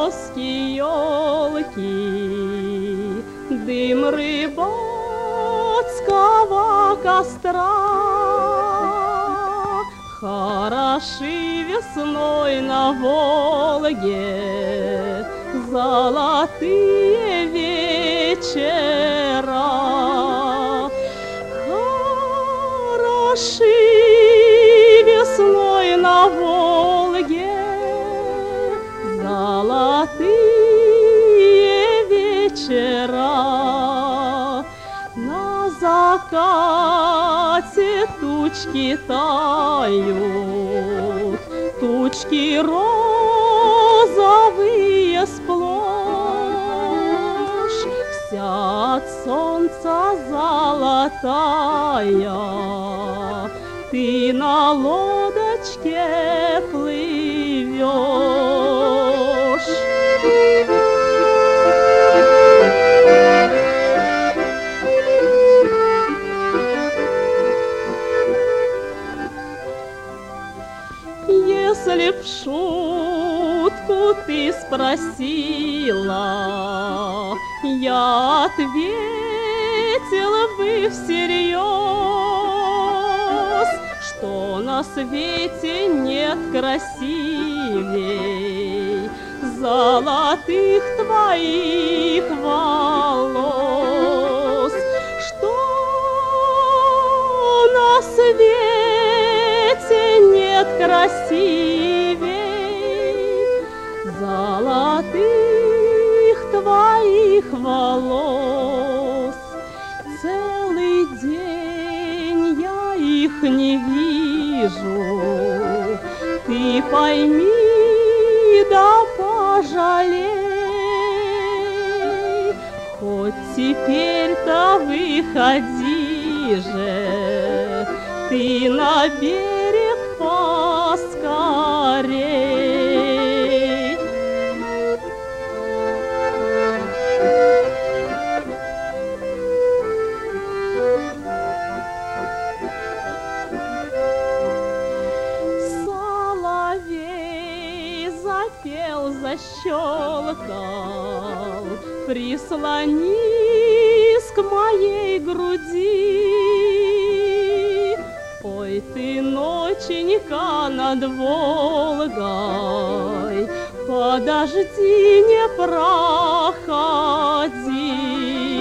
березки, елки, дым рыбацкого костра. Хороши весной на Волге золотые вечера. Хороши весной на Волге золотые вечера. На закате тучки тают, тучки розовые сплошь, вся от солнца золотая, ты на лодочке плывешь. Если б шутку ты спросила, я ответила бы всерьез, что на свете нет красивей золотых твоих волос, что на свете нет красивей золотых твоих волос. Целый день я их не вижу, ты пойми да пожалей, хоть теперь-то выходи же ты на берег поскорей. Соловей запел, защелкал, прислонись к моей груди. Ой, ты, ноченька над Волгой, подожди, не проходи.